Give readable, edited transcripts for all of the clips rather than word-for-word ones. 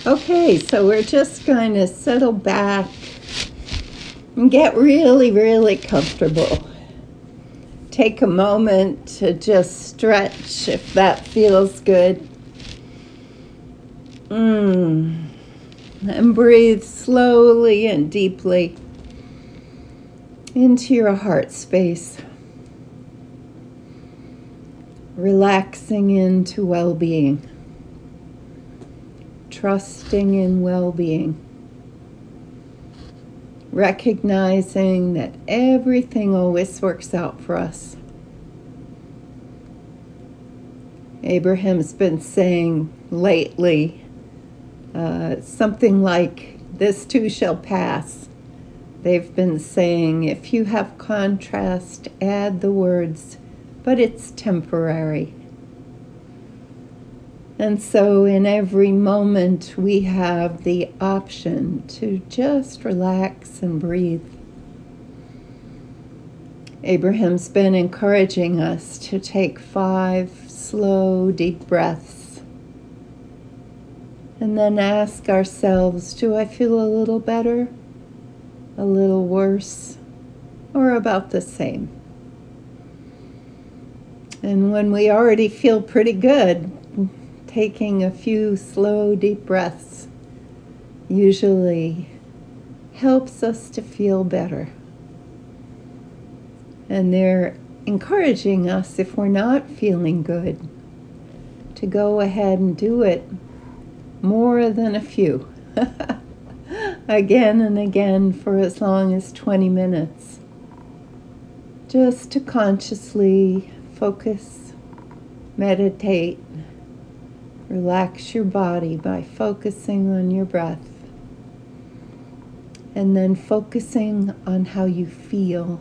Okay, so we're just going to settle back and get really, really comfortable. Take a moment to just stretch if that feels good. And breathe slowly and deeply into your heart space. Relaxing into well-being. Trusting in well-being. Recognizing that everything always works out for us. Abraham's been saying lately something like, "This too shall pass." They've been saying, if you have contrast, add the words, "but it's temporary." And so in every moment we have the option to just relax and breathe. Abraham's been encouraging us to take 5 slow, deep breaths. And then ask ourselves, do I feel a little better, a little worse, or about the same? And when we already feel pretty good, taking a few slow, deep breaths usually helps us to feel better. And they're encouraging us, if we're not feeling good, to go ahead and do it more than a few. Again and again for as long as 20 minutes. Just to consciously focus, meditate, relax your body by focusing on your breath. And then focusing on how you feel.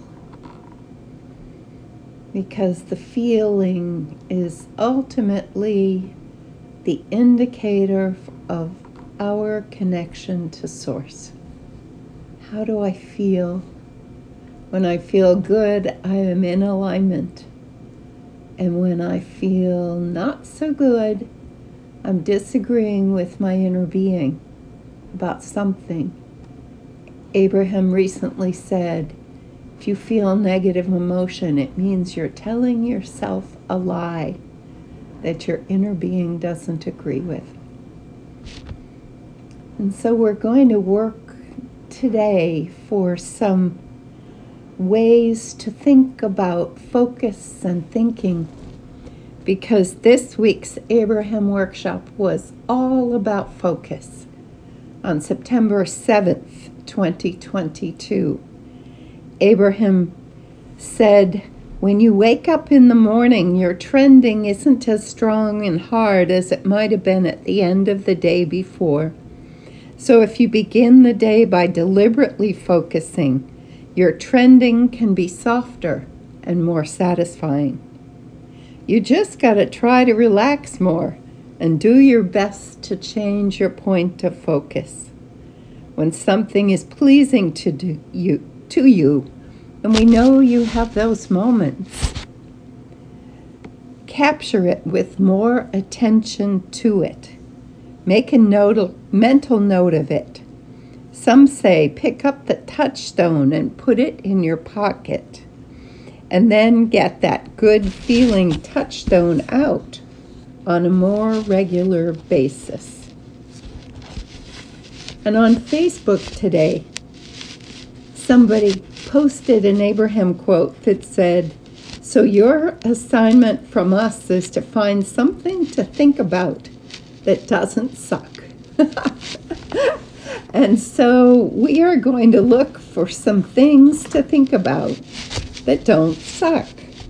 Because the feeling is ultimately the indicator of our connection to Source. How do I feel? When I feel good, I am in alignment. And when I feel not so good, I'm disagreeing with my inner being about something. Abraham recently said, if you feel negative emotion, it means you're telling yourself a lie that your inner being doesn't agree with. And so we're going to work today for some ways to think about focus and thinking, because this week's Abraham workshop was all about focus. On September 7th, 2022, Abraham said, when you wake up in the morning, your trending isn't as strong and hard as it might have been at the end of the day before. So if you begin the day by deliberately focusing, your trending can be softer and more satisfying. You just got to try to relax more and do your best to change your point of focus. When something is pleasing to you, and we know you have those moments, capture it with more attention to it. Make a mental note of it. Some say pick up the touchstone and put it in your pocket, and then get that good feeling touchstone out on a more regular basis. And on Facebook today, somebody posted an Abraham quote that said, so your assignment from us is to find something to think about that doesn't suck. And so we are going to look for some things to think about that don't suck.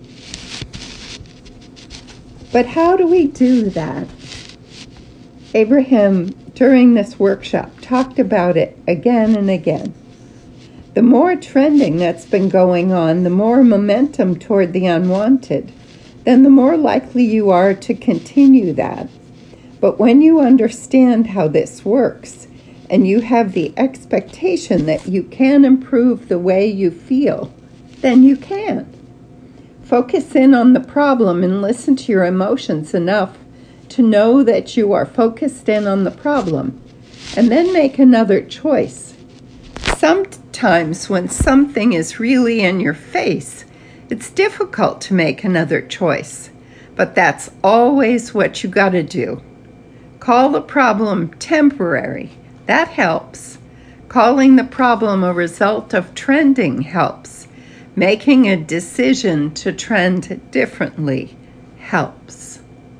But how do we do that? Abraham, during this workshop, talked about it again and again. The more trending that's been going on, the more momentum toward the unwanted, then the more likely you are to continue that. But when you understand how this works, and you have the expectation that you can improve the way you feel, then you can. Focus in on the problem and listen to your emotions enough to know that you are focused in on the problem and then make another choice. Sometimes when something is really in your face, it's difficult to make another choice, but that's always what you got to do. Call the problem temporary. That helps. Calling the problem a result of trending helps. Making a decision to trend differently helps.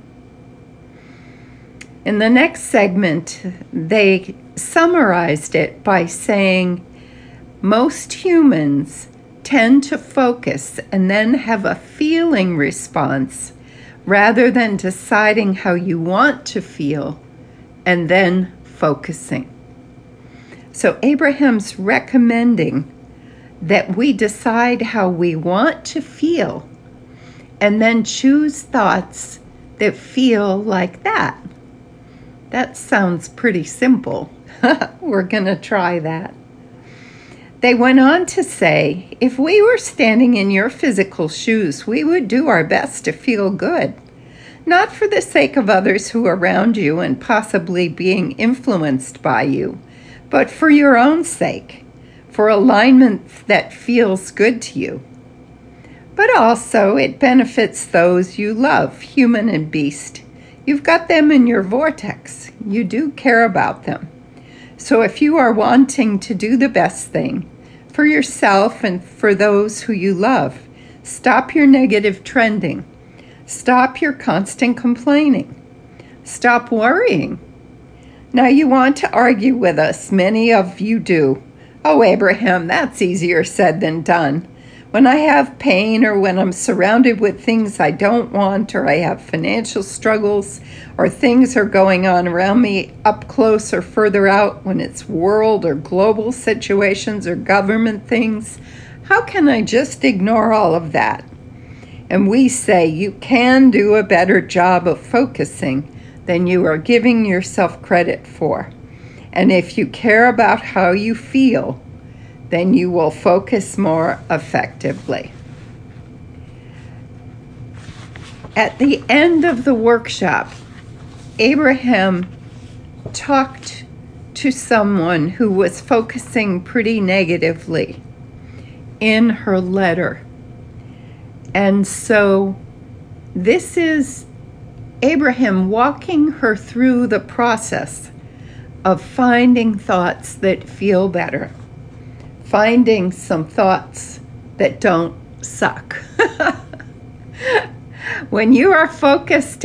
In the next segment, they summarized it by saying, most humans tend to focus and then have a feeling response rather than deciding how you want to feel and then focusing. So Abraham's recommending that we decide how we want to feel and then choose thoughts that feel like that. That sounds pretty simple. We're going to try that. They went on to say, if we were standing in your physical shoes, we would do our best to feel good, not for the sake of others who are around you and possibly being influenced by you, but for your own sake, for alignment that feels good to you. But also, it benefits those you love, human and beast. You've got them in your vortex. You do care about them. So if you are wanting to do the best thing for yourself and for those who you love, stop your negative trending. Stop your constant complaining. Stop worrying. Now you want to argue with us. Many of you do. Oh, Abraham, that's easier said than done. When I have pain or when I'm surrounded with things I don't want, or I have financial struggles, or things are going on around me up close or further out, when it's world or global situations or government things, how can I just ignore all of that? And we say you can do a better job of focusing than you are giving yourself credit for. And if you care about how you feel, then you will focus more effectively. At the end of the workshop, Abraham talked to someone who was focusing pretty negatively in her letter. And so this is Abraham walking her through the process of finding thoughts that feel better. Finding some thoughts that don't suck. When you are focused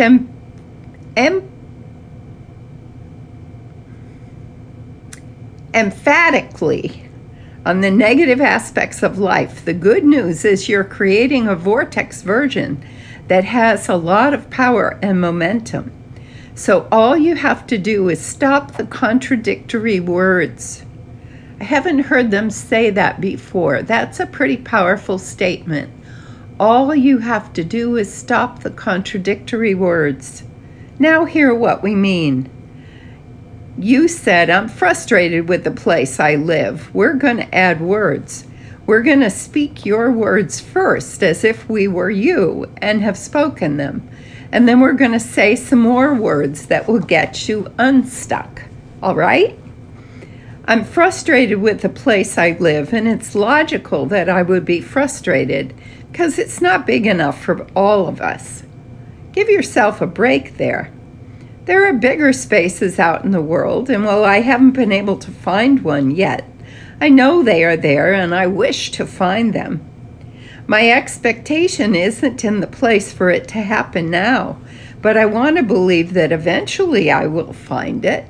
emphatically on the negative aspects of life, the good news is you're creating a vortex version that has a lot of power and momentum. So all you have to do is stop the contradictory words. I haven't heard them say that before. That's a pretty powerful statement. All you have to do is stop the contradictory words. Now hear what we mean. You said, I'm frustrated with the place I live. We're going to add words. We're going to speak your words first as if we were you and have spoken them. And then we're going to say some more words that will get you unstuck. All right? I'm frustrated with the place I live, and it's logical that I would be frustrated because it's not big enough for all of us. Give yourself a break there. There are bigger spaces out in the world, and while I haven't been able to find one yet, I know they are there and I wish to find them. My expectation isn't in the place for it to happen now, but I want to believe that eventually I will find it.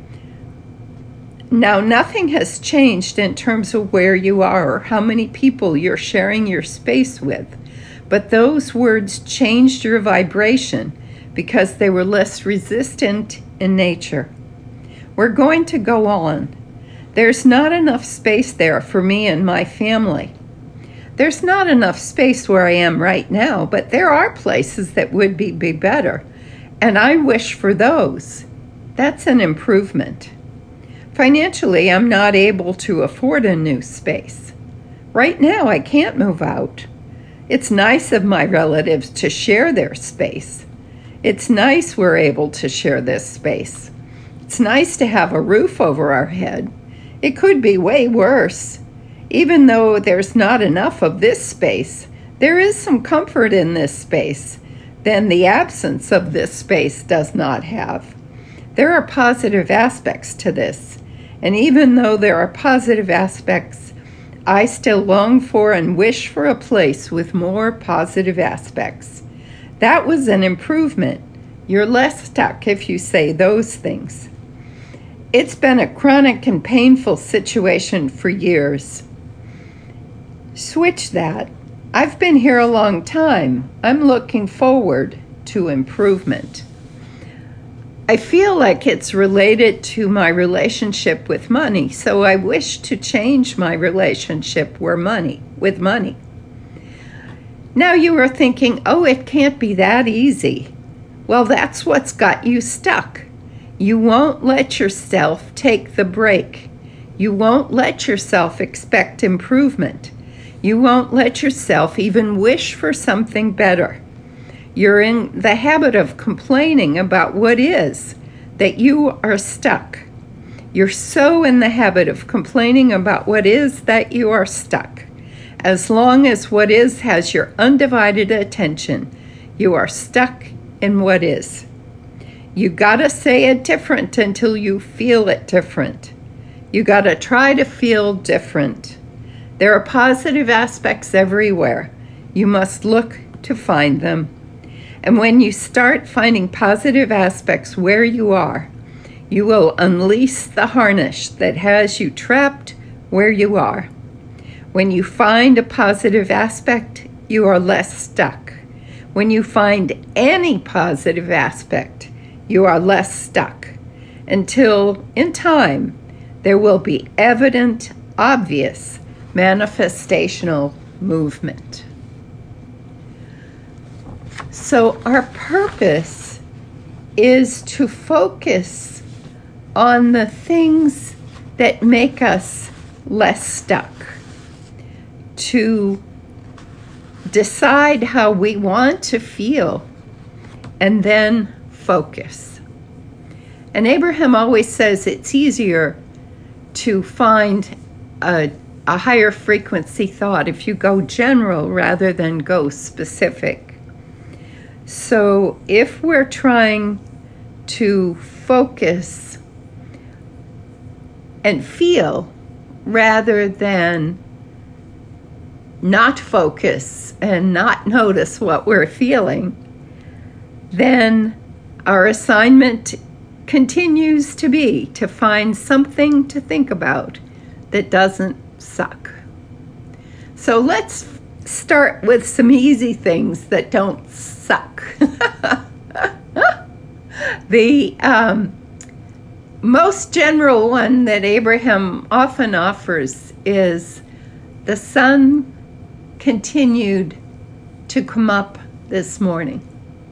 Now, nothing has changed in terms of where you are or how many people you're sharing your space with, but those words changed your vibration because they were less resistant in nature. We're going to go on. There's not enough space there for me and my family. There's not enough space where I am right now, but there are places that would be better, and I wish for those. That's an improvement. Financially, I'm not able to afford a new space. Right now, I can't move out. It's nice of my relatives to share their space. It's nice we're able to share this space. It's nice to have a roof over our head. It could be way worse. Even though there's not enough of this space, there is some comfort in this space than the absence of this space does not have. There are positive aspects to this, and even though there are positive aspects, I still long for and wish for a place with more positive aspects. That was an improvement. You're less stuck if you say those things. It's been a chronic and painful situation for years. Switch that. I've been here a long time. I'm looking forward to improvement. I feel like it's related to my relationship with money, so I wish to change my relationship with money. Now you are thinking, oh, it can't be that easy. Well, that's what's got you stuck. You won't let yourself take the break. You won't let yourself expect improvement. You won't let yourself even wish for something better. You're in the habit of complaining about what is, that you are stuck. You're so in the habit of complaining about what is that you are stuck. As long as what is has your undivided attention, you are stuck in what is. You gotta say it different until you feel it different. You gotta try to feel different. There are positive aspects everywhere. You must look to find them. And when you start finding positive aspects where you are, you will unleash the harness that has you trapped where you are. When you find a positive aspect, you are less stuck. When you find any positive aspect, you are less stuck. Until, in time, there will be evident, obvious manifestational movement. So our purpose is to focus on the things that make us less stuck, to decide how we want to feel, and then focus. And Abraham always says it's easier to find a higher frequency thought if you go general rather than go specific. So if we're trying to focus and feel rather than not focus and not notice what we're feeling, then our assignment continues to be to find something to think about that doesn't suck. So let's start with some easy things that don't suck. The most general one that Abraham often offers is the sun continued to come up this morning.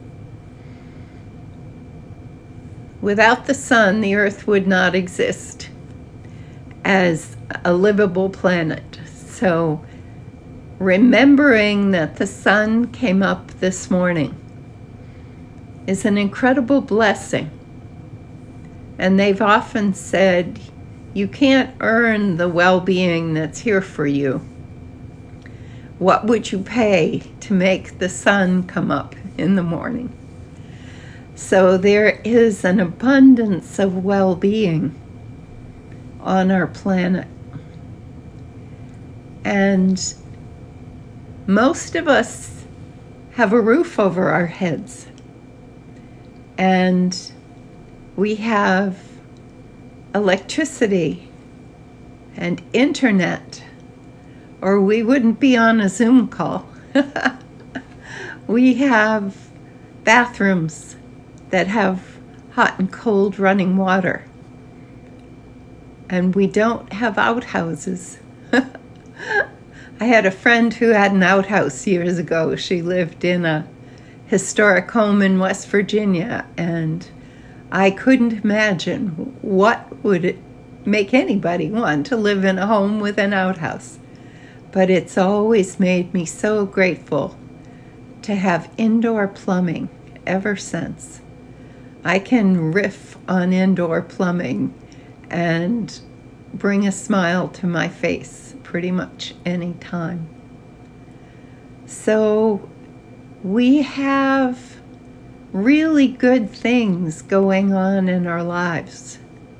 Without the sun, the earth would not exist as a livable planet. So remembering that the sun came up this morning is an incredible blessing. And they've often said, you can't earn the well-being that's here for you. What would you pay to make the sun come up in the morning? So there is an abundance of well-being on our planet. And most of us have a roof over our heads. And we have electricity and internet, or we wouldn't be on a Zoom call. We have bathrooms that have hot and cold running water. And we don't have outhouses. I had a friend who had an outhouse years ago. She lived in a historic home in West Virginia, and I couldn't imagine what would it make anybody want to live in a home with an outhouse. But it's always made me so grateful to have indoor plumbing ever since. I can riff on indoor plumbing and bring a smile to my face pretty much any time. So we have really good things going on in our lives.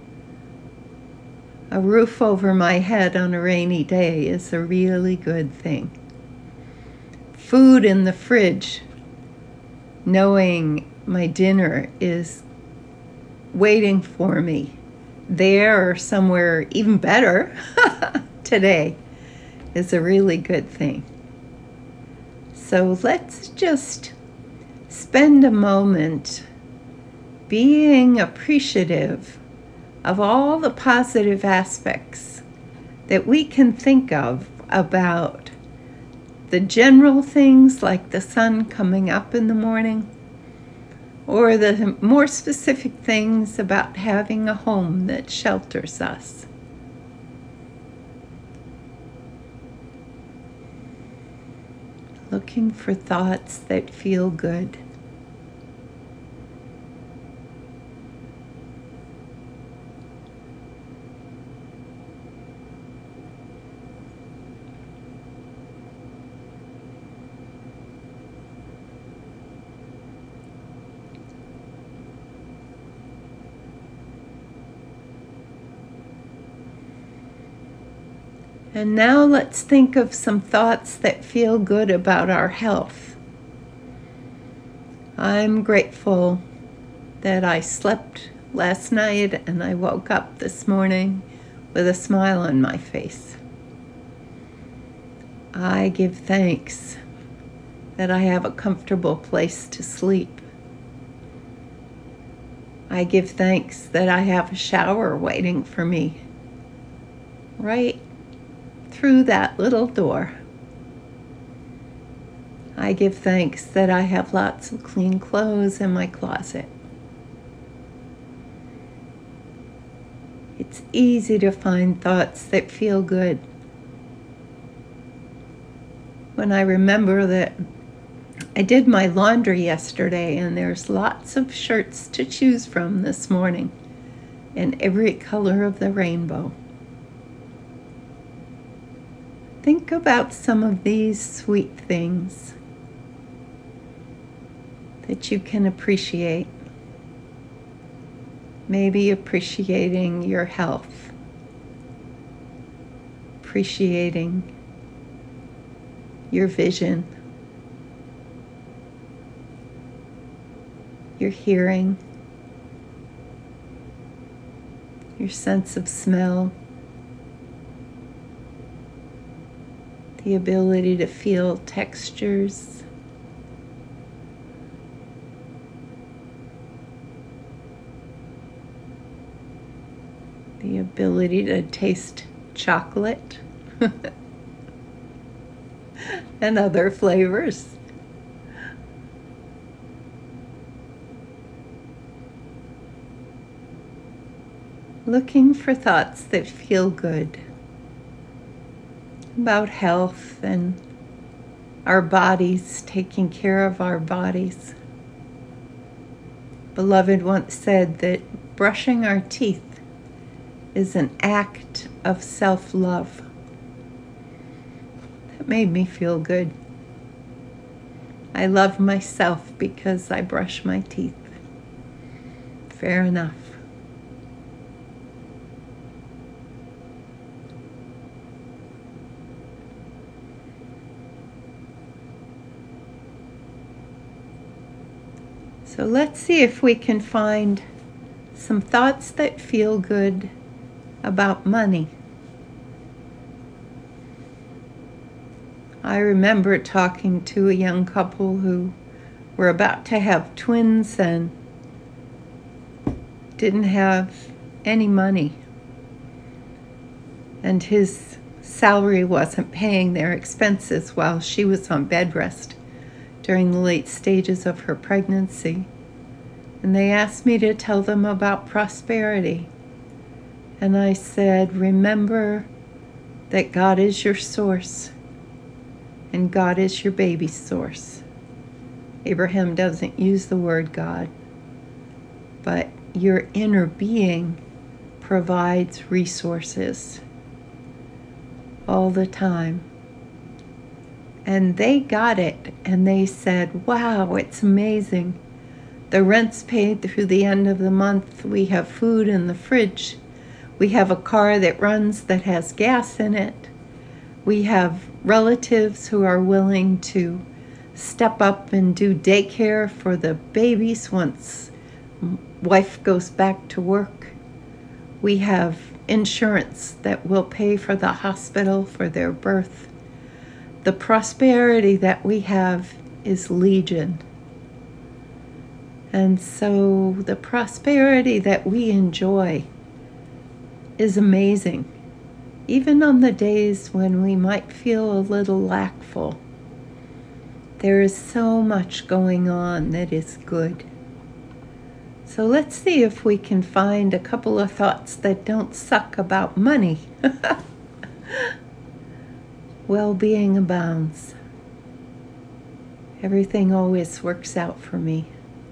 A roof over my head on a rainy day is a really good thing. Food in the fridge, knowing my dinner is waiting for me there or somewhere even better today, is a really good thing. So let's just spend a moment being appreciative of all the positive aspects that we can think of about the general things like the sun coming up in the morning, or the more specific things about having a home that shelters us. Looking for thoughts that feel good. And now let's think of some thoughts that feel good about our health. I'm grateful that I slept last night and I woke up this morning with a smile on my face. I give thanks that I have a comfortable place to sleep. I give thanks that I have a shower waiting for me right through that little door. I give thanks that I have lots of clean clothes in my closet. It's easy to find thoughts that feel good. When I remember that I did my laundry yesterday and there's lots of shirts to choose from this morning in every color of the rainbow. Think about some of these sweet things that you can appreciate. Maybe appreciating your health, appreciating your vision, your hearing, your sense of smell, the ability to feel textures, the ability to taste chocolate and other flavors. Looking for thoughts that feel good about health and our bodies, taking care of our bodies. Beloved once said that brushing our teeth is an act of self-love. That made me feel good. I love myself because I brush my teeth. Fair enough. So let's see if we can find some thoughts that feel good about money. I remember talking to a young couple who were about to have twins and didn't have any money. And his salary wasn't paying their expenses while she was on bed rest during the late stages of her pregnancy. And they asked me to tell them about prosperity. And I said, remember that God is your source and God is your baby's source. Abraham doesn't use the word God, but your inner being provides resources all the time. And they got it, and they said, wow, it's amazing. The rent's paid through the end of the month. We have food in the fridge. We have a car that runs that has gas in it. We have relatives who are willing to step up and do daycare for the babies once wife goes back to work. We have insurance that will pay for the hospital for their birth. The prosperity that we have is legion. And so the prosperity that we enjoy is amazing, even on the days when we might feel a little lackful. There is so much going on that is good. So let's see if we can find a couple of thoughts that don't suck about money. Well-being abounds. Everything always works out for me.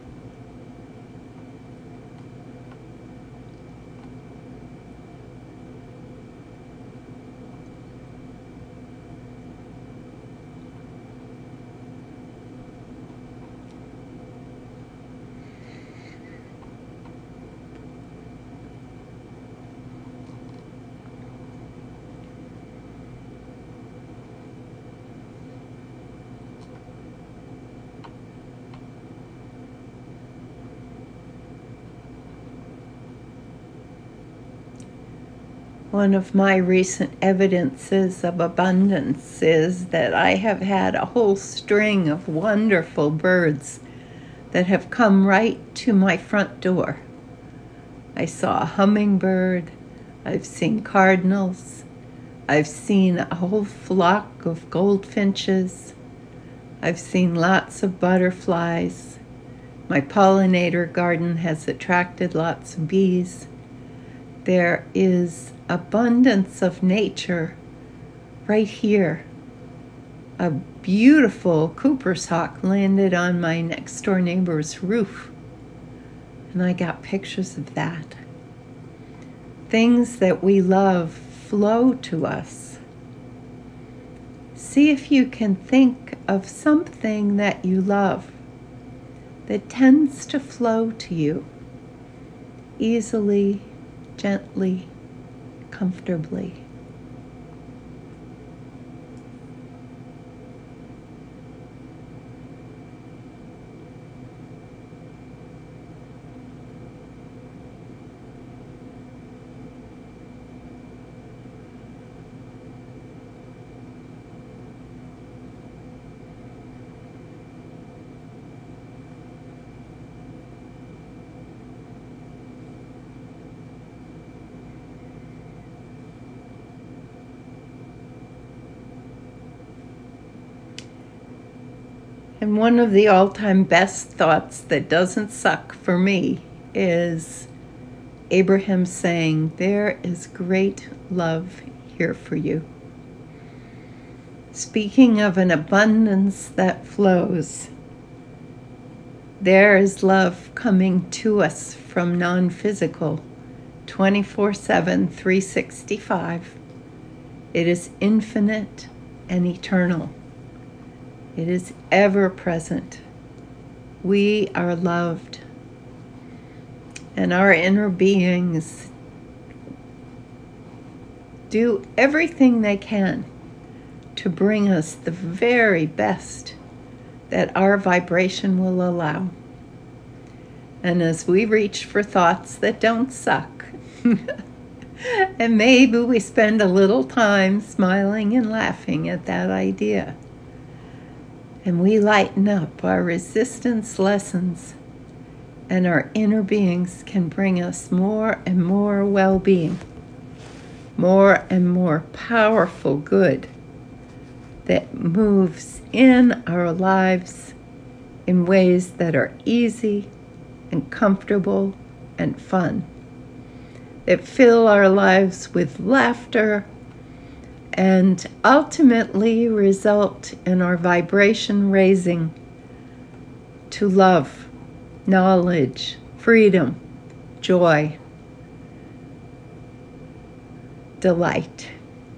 One of my recent evidences of abundance is that I have had a whole string of wonderful birds that have come right to my front door. I saw a hummingbird, I've seen cardinals, I've seen a whole flock of goldfinches, I've seen lots of butterflies. My pollinator garden has attracted lots of bees. There is abundance of nature right here. A beautiful Cooper's hawk landed on my next door neighbor's roof, and I got pictures of that. Things that we love flow to us. See if you can think of something that you love that tends to flow to you easily, gently, comfortably. And one of the all-time best thoughts that doesn't suck for me is Abraham saying, "There is great love here for you." Speaking of an abundance that flows, there is love coming to us from non-physical, 24/7, 365. It is infinite and eternal. It is ever present. We are loved, and our inner beings do everything they can to bring us the very best that our vibration will allow. And as we reach for thoughts that don't suck, and maybe we spend a little time smiling and laughing at that idea, and we lighten up, our resistance lessens, and our inner beings can bring us more and more well-being, more and more powerful good that moves in our lives in ways that are easy and comfortable and fun, that fill our lives with laughter and ultimately result in our vibration raising to love, knowledge, freedom, joy, delight.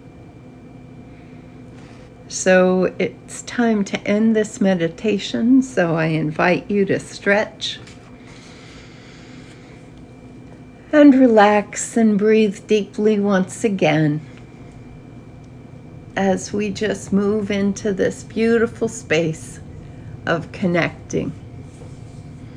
So it's time to end this meditation, so I invite you to stretch and relax and breathe deeply once again as we just move into this beautiful space of connecting.